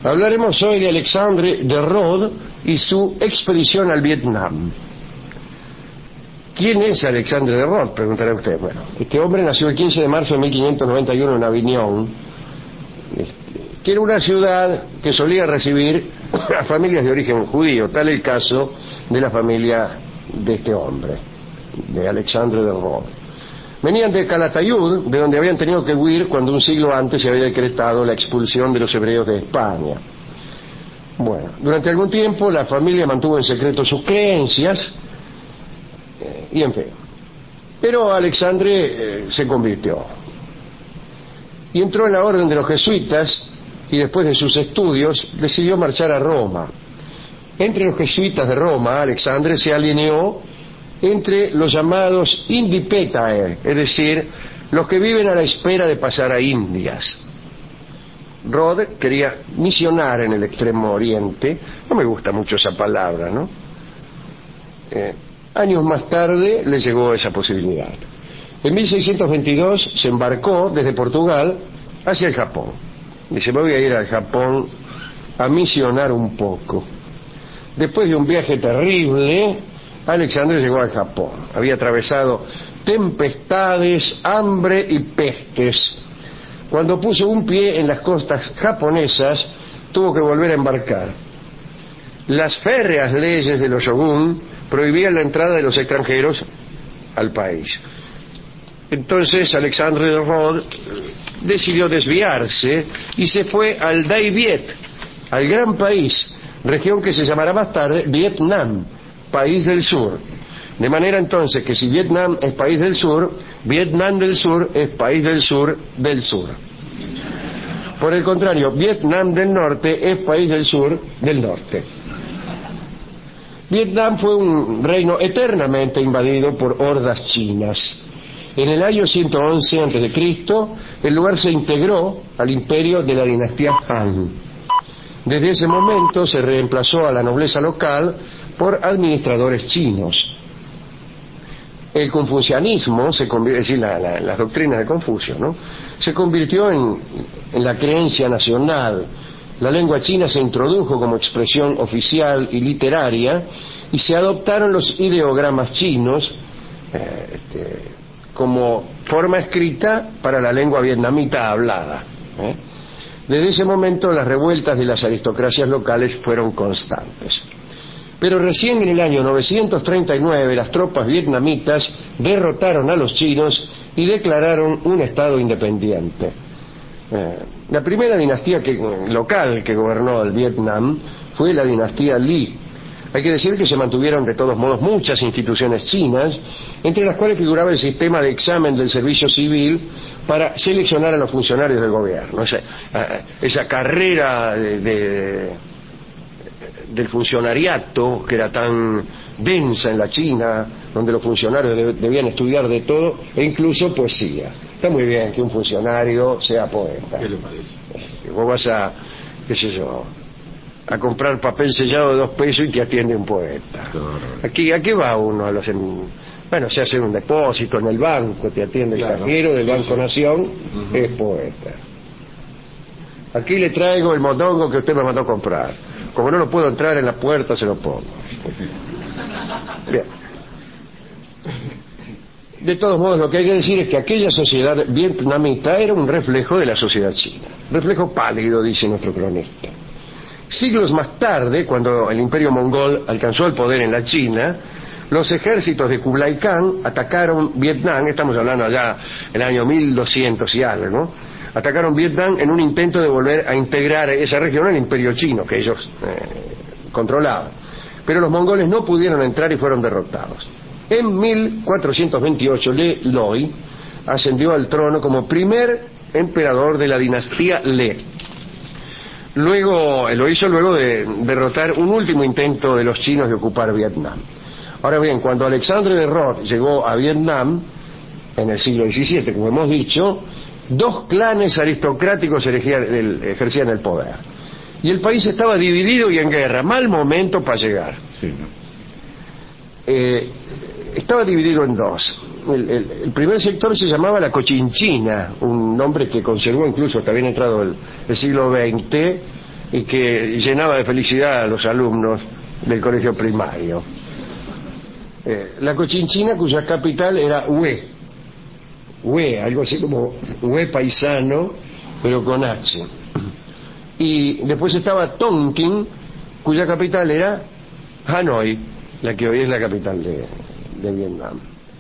Hablaremos hoy de Alexandre de Rhodes y su expedición al Vietnam. ¿Quién es Alexandre de Rhodes?, preguntará usted. Bueno, este hombre nació el 15 de marzo de 1591 en Avignon, que era una ciudad que solía recibir a familias de origen judío. Tal el caso de la familia de este hombre, de Alexandre de Rhodes. Venían de Calatayud, de donde habían tenido que huir cuando un siglo antes se había decretado la expulsión de los hebreos de España. Bueno, durante algún tiempo la familia mantuvo en secreto sus creencias, y en fin. Pero Alexandre se convirtió y entró en la orden de los jesuitas, y después de sus estudios decidió marchar a Roma. Entre los jesuitas de Roma, Alexandre se alineó entre los llamados Indipetae, es decir, los que viven a la espera de pasar a Indias. Rhodes quería misionar en el Extremo Oriente. No me gusta mucho esa palabra, ¿no? Años más tarde le llegó esa posibilidad. En 1622 se embarcó desde Portugal hacia el Japón. Dice: me voy a ir al Japón a misionar un poco. Después de un viaje terrible, Alexandre llegó al Japón. Había atravesado tempestades, hambre y pestes. Cuando puso un pie en las costas japonesas, tuvo que volver a embarcar. Las férreas leyes de los shogun prohibían la entrada de los extranjeros al país. Entonces Alexandre de Rhodes decidió desviarse y se fue al Dai Viet, al gran país, región que se llamará más tarde Vietnam, país del sur. De manera entonces que si Vietnam es país del sur, Vietnam del sur es país del sur del sur. Por el contrario, Vietnam del norte es país del sur del norte. Vietnam fue un reino eternamente invadido por hordas chinas. En el año 111 a.C., el lugar se integró al imperio de la dinastía Han. Desde ese momento se reemplazó a la nobleza local por administradores chinos. El confucianismo, es decir, las doctrinas de Confucio, ¿no?, se convirtió en la creencia nacional. La lengua china se introdujo como expresión oficial y literaria, y se adoptaron los ideogramas chinos como forma escrita para la lengua vietnamita hablada. Desde ese momento las revueltas de las aristocracias locales fueron constantes. Pero recién en el año 939 las tropas vietnamitas derrotaron a los chinos y declararon un estado independiente. La primera dinastía local que gobernó el Vietnam fue la dinastía Lý. Hay que decir que se mantuvieron de todos modos muchas instituciones chinas, entre las cuales figuraba el sistema de examen del servicio civil para seleccionar a los funcionarios del gobierno. Esa carrera del funcionariato, que era tan densa en la China, donde los funcionarios debían estudiar de todo e incluso poesía. Está muy bien que un funcionario sea poeta. ¿Qué le parece? Vos vas a, qué sé yo, a comprar papel sellado de 2 pesos y te atiende un poeta. Aquí va uno a los... Bueno, se hace un depósito en el banco, te atiende el cajero del Banco Nación, es poeta. Aquí le traigo el mondongo que usted me mandó comprar. Como no lo puedo entrar en la puerta, se lo pongo. Bien. De todos modos, lo que hay que decir es que aquella sociedad vietnamita era un reflejo de la sociedad china. Reflejo pálido, dice nuestro cronista. Siglos más tarde, cuando el imperio mongol alcanzó el poder en la China, los ejércitos de Kublai Khan atacaron Vietnam. Estamos hablando allá del año 1200 y algo, ¿no? Atacaron Vietnam en un intento de volver a integrar esa región al imperio chino que ellos controlaban. Pero los mongoles no pudieron entrar y fueron derrotados. En 1428 Le Loi ascendió al trono como primer emperador de la dinastía Le. Lo hizo luego de derrotar un último intento de los chinos de ocupar Vietnam. Ahora bien, cuando Alexandre de Rhodes llegó a Vietnam en el siglo XVII, como hemos dicho, 2 clanes aristocráticos ejercían el poder. Y el país estaba dividido y en guerra. Mal momento para llegar. Sí, ¿no? Estaba dividido en 2. El primer sector se llamaba la Cochinchina, un nombre que conservó incluso hasta bien entrado el siglo XX y que llenaba de felicidad a los alumnos del colegio primario. La Cochinchina, cuya capital era Hue, algo así como Hue paisano, pero con H. Y después estaba Tonkin, cuya capital era Hanoi, la que hoy es la capital de Vietnam.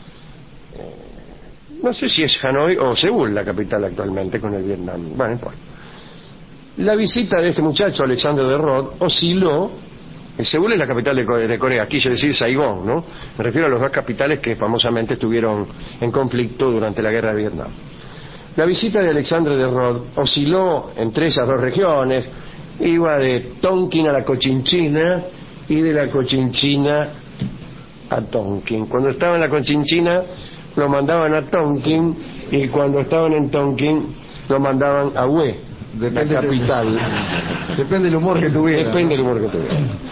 No sé si es Hanoi o Seúl la capital actualmente con el Vietnam. Bueno, pues. La visita de este muchacho, Alexandre de Rod, osciló. Seúl es la capital de Corea, quise decir Saigón, ¿no? Me refiero a las dos capitales que famosamente estuvieron en conflicto durante la guerra de Vietnam. La visita de Alexandre de Rod osciló entre esas dos regiones, iba de Tonkin a la Cochinchina y de la Cochinchina a Tonkin. Cuando estaba en la Cochinchina lo mandaban a Tonkin y cuando estaban en Tonkin lo mandaban a Hue, la capital. Depende del humor que tuviera. Depende del humor que tuviera.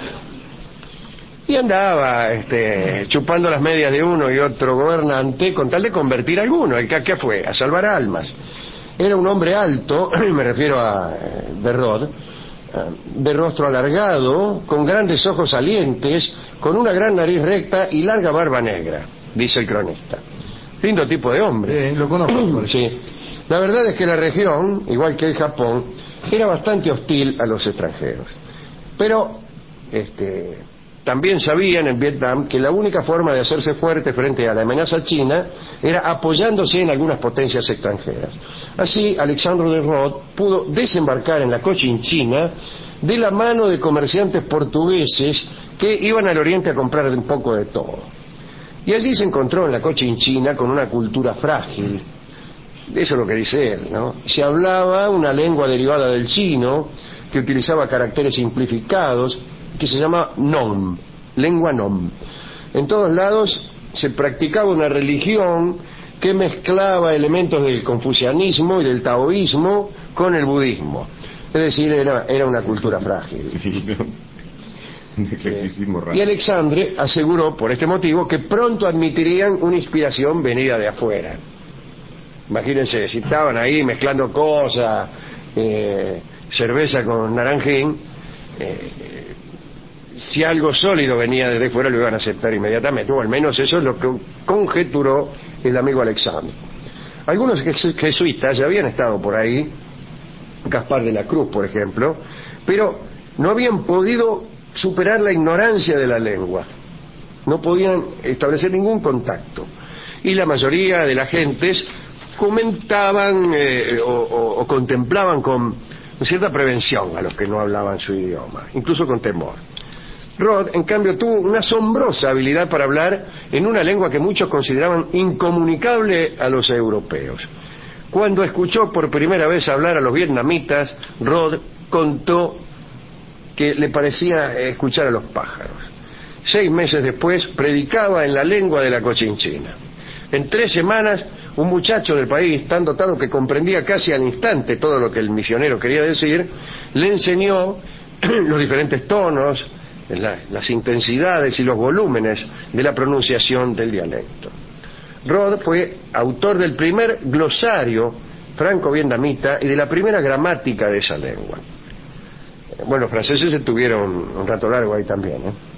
Y andaba chupando las medias de uno y otro gobernante con tal de convertir a alguno. ¿El que fue? A salvar almas. Era un hombre alto, me refiero a de Rod, de rostro alargado, con grandes ojos salientes, con una gran nariz recta y larga barba negra, dice el cronista. Lindo tipo de hombre. Lo conozco. Sí. La verdad es que la región, igual que el Japón, era bastante hostil a los extranjeros. Pero también sabían en Vietnam que la única forma de hacerse fuerte frente a la amenaza china era apoyándose en algunas potencias extranjeras. Así, Alexandre de Rod pudo desembarcar en la Cochinchina de la mano de comerciantes portugueses que iban al oriente a comprar un poco de todo. Y allí se encontró en la Cochinchina con una cultura frágil. Eso es lo que dice él, ¿no? Se hablaba una lengua derivada del chino que utilizaba caracteres simplificados que se llama Nom, lengua Nom. En todos lados se practicaba una religión que mezclaba elementos del confucianismo y del taoísmo con el budismo. Es decir, era una cultura frágil. Sí, ¿no? Y Alexandre aseguró por este motivo que pronto admitirían una inspiración venida de afuera. Imagínense, si estaban ahí mezclando cosas, cerveza con naranjín, si algo sólido venía desde fuera lo iban a aceptar inmediatamente, o al menos eso es lo que conjeturó el amigo Alexandre. Algunos jesuitas ya habían estado por ahí, Gaspar de la Cruz, por ejemplo, pero no habían podido superar la ignorancia de la lengua, no podían establecer ningún contacto, y la mayoría de las gentes comentaban o contemplaban con cierta prevención a los que no hablaban su idioma, incluso con temor. Rod, en cambio, tuvo una asombrosa habilidad para hablar en una lengua que muchos consideraban incomunicable a los europeos. Cuando escuchó por primera vez hablar a los vietnamitas, Rod contó que le parecía escuchar a los pájaros. 6 meses después predicaba en la lengua de la Cochinchina. En 3 semanas, un muchacho del país, tan dotado que comprendía casi al instante todo lo que el misionero quería decir, le enseñó los diferentes tonos, las intensidades y los volúmenes de la pronunciación del dialecto. Rod fue autor del primer glosario franco-vietnamita y de la primera gramática de esa lengua. Bueno, los franceses estuvieron un rato largo ahí también,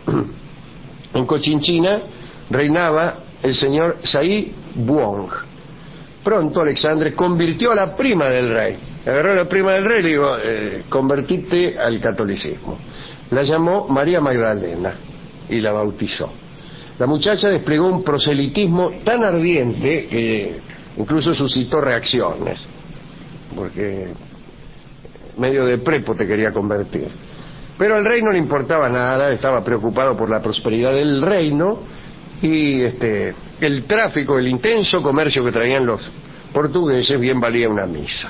En Cochinchina reinaba el señor Sai Buong. Pronto Alexandre convirtió a la prima del rey. Agarró a la prima del rey y le dijo, convertite al catolicismo. La llamó María Magdalena y la bautizó. La muchacha desplegó un proselitismo tan ardiente que incluso suscitó reacciones, porque medio de prepo te quería convertir. Pero al rey no le importaba nada, estaba preocupado por la prosperidad del reino y el tráfico, el intenso comercio que traían los portugueses bien valía una misa.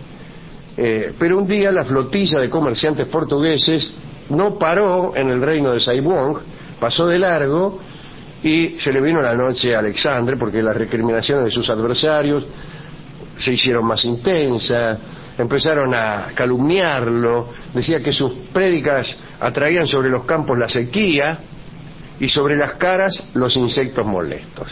Pero un día la flotilla de comerciantes portugueses no paró en el reino de Saigon, pasó de largo y se le vino la noche a Alexandre porque las recriminaciones de sus adversarios se hicieron más intensas, empezaron a calumniarlo, decía que sus prédicas atraían sobre los campos la sequía y sobre las caras los insectos molestos.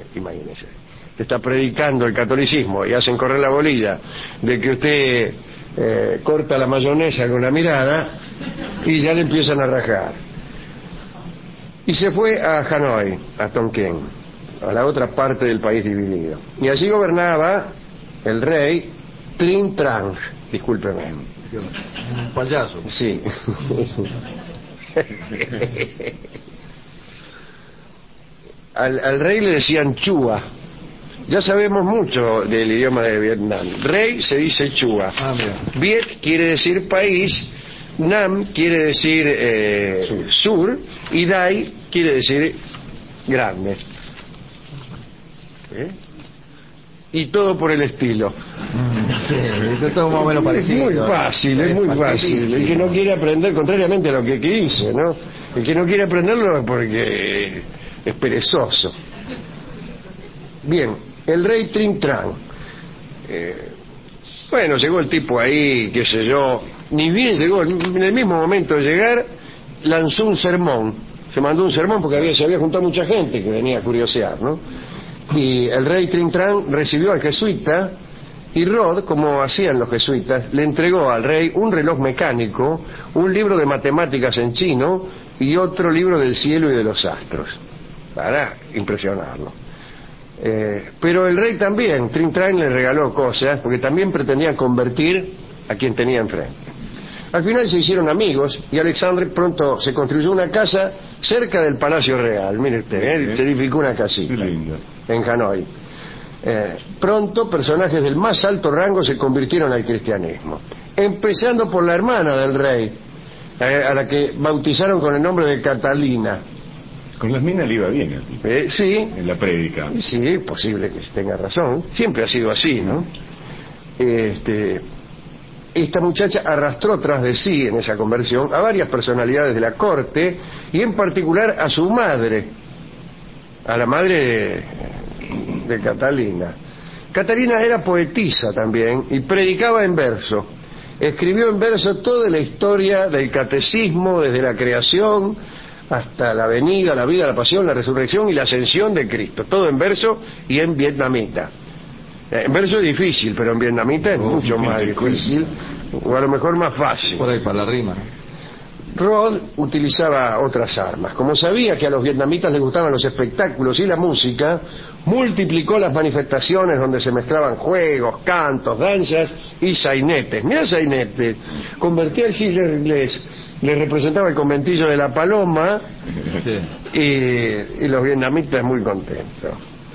Imagínese, está predicando el catolicismo y hacen correr la bolilla de que usted corta la mayonesa con la mirada y ya le empiezan a rajar. Y se fue a Hanoi, a Tonquín, a la otra parte del país dividido. Y allí gobernaba el rey Trinh Trang, discúlpeme. Un payaso. Sí. Al rey le decían Chua. Ya sabemos mucho del idioma de Vietnam. Rey se dice Chua. Viet quiere decir país, Nam quiere decir sur, y Dai quiere decir grande. Y todo por el estilo. Sí, todo más o menos parecido. Es muy fácil, es muy fácil. El que no quiere aprender, contrariamente a lo que dice, ¿no? El que no quiere aprenderlo es porque es perezoso. Bien, el rey Trinh Trang. Bueno, llegó el tipo ahí, qué sé yo, ni bien llegó, en el mismo momento de llegar, lanzó un sermón. Se mandó un sermón porque se había juntado mucha gente que venía a curiosear, ¿no? Y el rey Trinh Trang recibió al jesuita, y Rod, como hacían los jesuitas, le entregó al rey un reloj mecánico, un libro de matemáticas en chino y otro libro del cielo y de los astros, para impresionarlo. Pero el rey también, Trinh Trang, le regaló cosas, porque también pretendía convertir a quien tenía enfrente. Al final se hicieron amigos y Alexandre pronto se construyó una casa cerca del Palacio Real. Mire usted, se edificó una casita en Hanoi. Pronto personajes del más alto rango se convirtieron al cristianismo, empezando por la hermana del rey, a la que bautizaron con el nombre de Catalina. Con las minas le iba bien al tipo. Sí. En la prédica. Sí, posible que tenga razón. Siempre ha sido así, ¿no? Esta muchacha arrastró tras de sí en esa conversión a varias personalidades de la corte y en particular a su madre, a la madre de Catalina. Catalina era poetisa también y predicaba en verso. Escribió en verso toda la historia del catecismo desde la creación hasta la venida, la vida, la pasión, la resurrección y la ascensión de Cristo. Todo en verso y en vietnamita. En verso es difícil, pero en vietnamita es mucho más difícil, o a lo mejor más fácil. Por ahí, para la rima. Rod utilizaba otras armas. Como sabía que a los vietnamitas les gustaban los espectáculos y la música, multiplicó las manifestaciones donde se mezclaban juegos, cantos, danzas y sainetes. Mira sainetes. Convertía el siglo inglés, le representaba el conventillo de la Paloma, sí. Y los vietnamitas muy contentos.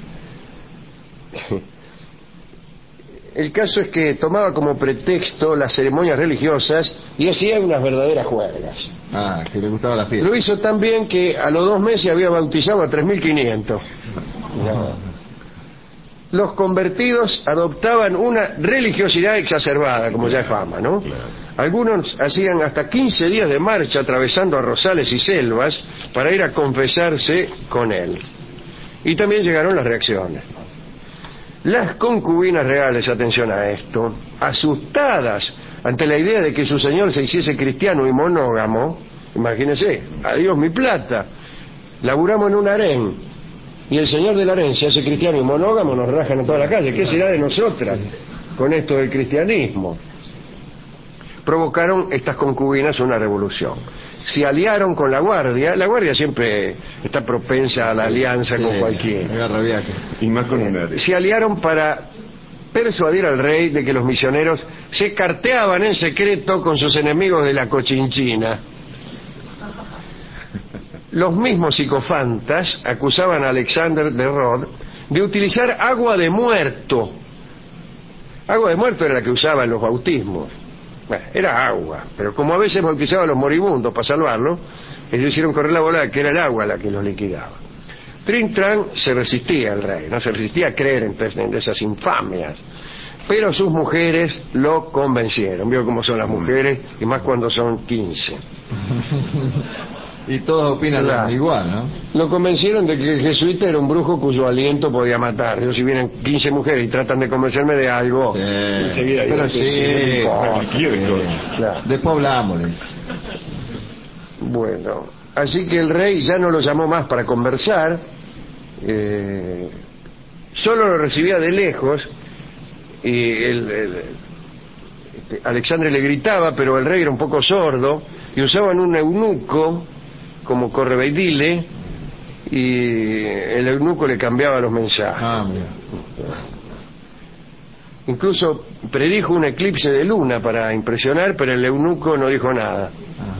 El caso es que tomaba como pretexto las ceremonias religiosas y hacía unas verdaderas juergas. Que le gustaba la fiesta. Lo hizo tan bien que a los 2 meses había bautizado a 3.500. No. Los convertidos adoptaban una religiosidad exacerbada, como ya es fama, ¿no? Claro. Algunos hacían hasta 15 días de marcha atravesando arrozales y selvas para ir a confesarse con él. Y también llegaron las reacciones. Las concubinas reales, atención a esto, asustadas ante la idea de que su señor se hiciese cristiano y monógamo, imagínense, adiós mi plata, laburamos en un harén, y el señor del harén se hace cristiano y monógamo, nos rajan a toda la calle, ¿qué será de nosotras con esto del cristianismo? Provocaron estas concubinas una revolución. Se aliaron con la guardia siempre está propensa a la alianza con cualquiera. Y más con una. Se aliaron para persuadir al rey de que los misioneros se carteaban en secreto con sus enemigos de la Cochinchina. Los mismos psicofantas acusaban a Alexander de Rod de utilizar agua de muerto. Agua de muerto era la que usaban en los bautismos. Bueno, era agua, pero como a veces bautizaban a los moribundos para salvarlos, ellos hicieron correr la bola de que era el agua la que los liquidaba. Trinh Trang se resistía al rey, no se resistía a creer en esas infamias, pero sus mujeres lo convencieron. Vio cómo son las mujeres, y más cuando son 15. Y todos opinan igual, ¿no? Lo convencieron de que el jesuita era un brujo cuyo aliento podía matar. Yo, si vienen 15 mujeres y tratan de convencerme de algo, enseguida pero claro. Después hablamos. Bueno, así que el rey ya no lo llamó más para conversar, solo lo recibía de lejos, y Alexandre le gritaba, pero el rey era un poco sordo, y usaban un eunuco como correveidile, y el eunuco le cambiaba los mensajes. Mira. Incluso predijo un eclipse de luna para impresionar, pero el eunuco no dijo nada.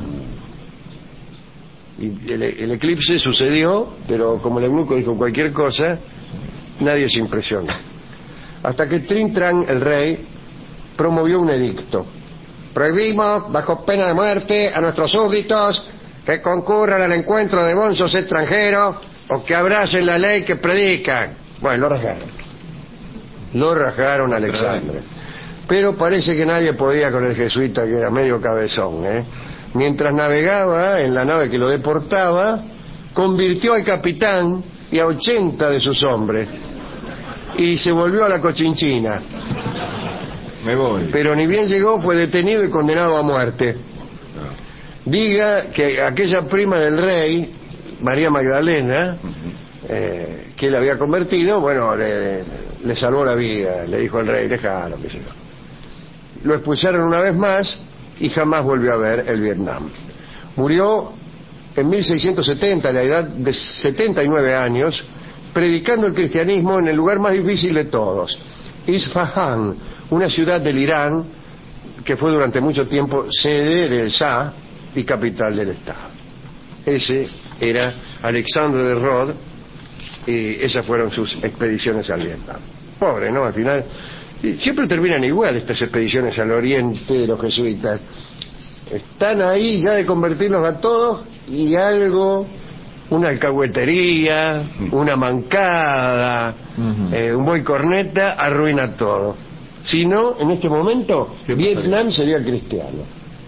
Y el eclipse sucedió, pero como el eunuco dijo cualquier cosa, nadie se impresionó. Hasta que Trintran, el rey, promovió un edicto. Prohibimos, bajo pena de muerte, a nuestros súbditos que concurran al encuentro de bonzos extranjeros o que abracen la ley que predican. Bueno, lo rajaron a Alexandre. Pero parece que nadie podía con el jesuita, que era medio cabezón, Mientras navegaba en la nave que lo deportaba, convirtió al capitán y a 80 de sus hombres y se volvió a la Cochinchina. Me voy. Pero ni bien llegó, fue detenido y condenado a muerte. Diga que aquella prima del rey, María Magdalena, que él había convertido, bueno, le salvó la vida. Le dijo al rey, déjalo, qué sé yo. Lo expulsaron una vez más y jamás volvió a ver el Vietnam. Murió en 1670, a la edad de 79 años, predicando el cristianismo en el lugar más difícil de todos, Isfahan, una ciudad del Irán que fue durante mucho tiempo sede del Shah y capital del Estado. Ese era Alexandre de Rhodes, y esas fueron sus expediciones al Vietnam. Pobre, ¿no? Al final siempre terminan igual estas expediciones al oriente de los jesuitas. Están ahí ya de convertirlos a todos y algo, una alcahuetería, una mancada, un boy corneta arruina todo. Si no, en este momento Vietnam sería cristiano.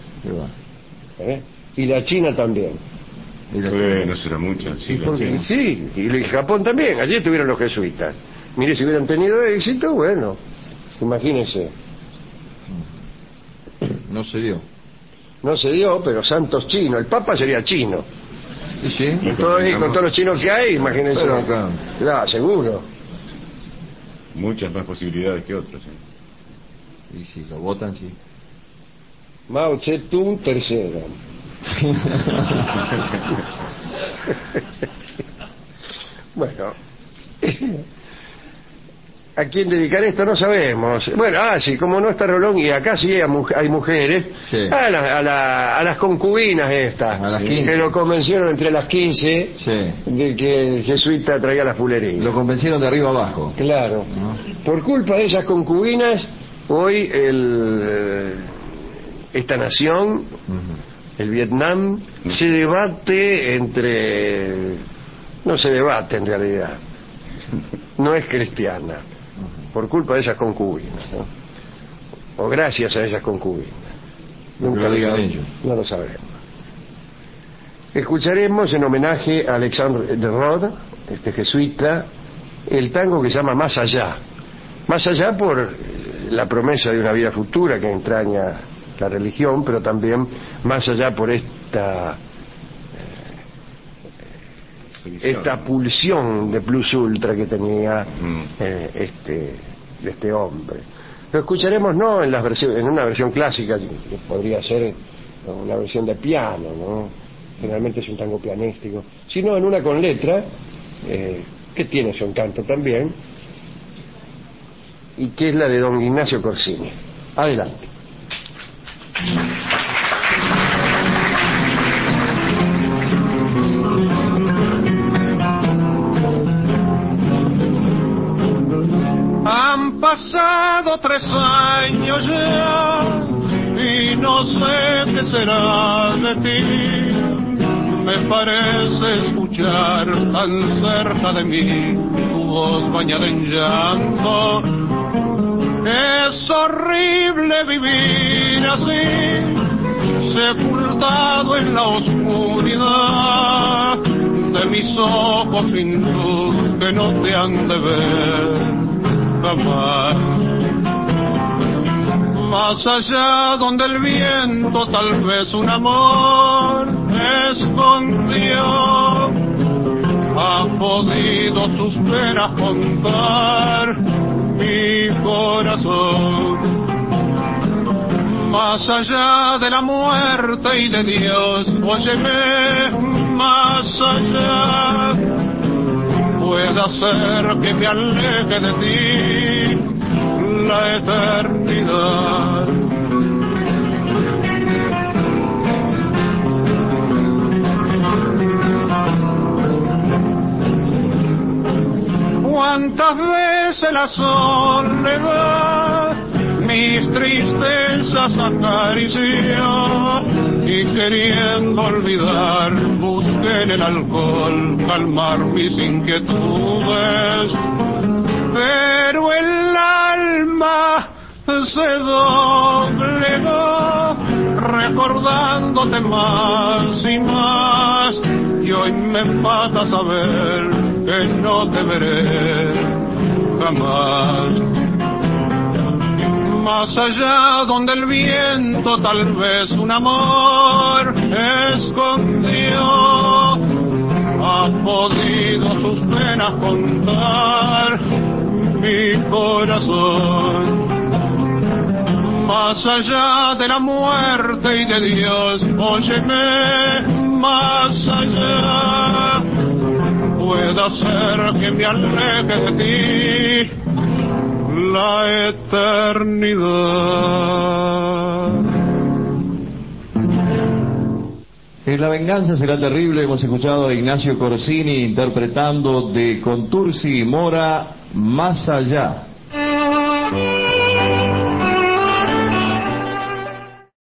Y la China también. No será mucho. Sí, sí, y Japón también. Allí estuvieron los jesuitas. Mire, si hubieran tenido éxito, bueno, imagínense. No se dio. No se dio, pero santos chinos. El Papa sería chino. ¿Y sí? Con todos los chinos que hay, imagínense. Pero, claro, seguro. Muchas más posibilidades que otros. Y si lo votan, sí. Mao Zedong tercero. Bueno, ¿a quién dedicar esto? No sabemos. Bueno, sí, como no está Rolón, y acá sí hay mujeres, sí. A las concubinas estas, a las 15. Que lo convencieron entre las 15 de que el jesuita traía la fulería. Lo convencieron de arriba abajo. Claro. Por culpa de esas concubinas, hoy esta nación, el Vietnam, se debate entre... No se debate en realidad. No es cristiana. Por culpa de esas concubinas, ¿no? O gracias a esas concubinas. Nunca lo digan ellos. No lo sabremos. Escucharemos en homenaje a Alexandre de Rhodes, este jesuita, el tango que se llama Más Allá. Más allá por la promesa de una vida futura que entraña la religión, pero también más allá por esta pulsión de plus ultra que tenía este hombre. Lo escucharemos no en una versión clásica, que podría ser una versión de piano, ¿no? Generalmente es un tango pianístico, sino en una con letra, que tiene su encanto también, y que es la de don Ignacio Corsini. Adelante. Han pasado 3 años ya y no sé qué será de ti. Me parece escuchar tan cerca de mí tu voz bañada en llanto. Es horrible vivir así, sepultado en la oscuridad de mis ojos sin luz que no te han de ver jamás. Más allá donde el viento tal vez un amor escondió, ha podido sus penas contar mi corazón. más allá de la muerte y de Dios, óyeme, más allá, puede ser que me aleje de ti la eternidad. Cuántas veces la soledad mis tristezas acarició y queriendo olvidar busqué en el alcohol calmar mis inquietudes, pero el alma se doblegó recordándote más y más, y hoy me mata saber que no te veré jamás. Más allá donde el viento tal vez un amor escondió, ha podido sus penas contar mi corazón. Más allá de la muerte y de Dios, óyeme, más allá, puede ser que me aleje de ti la eternidad. La venganza será terrible. Hemos escuchado a Ignacio Corsini interpretando de Contursi y Mora, Más allá.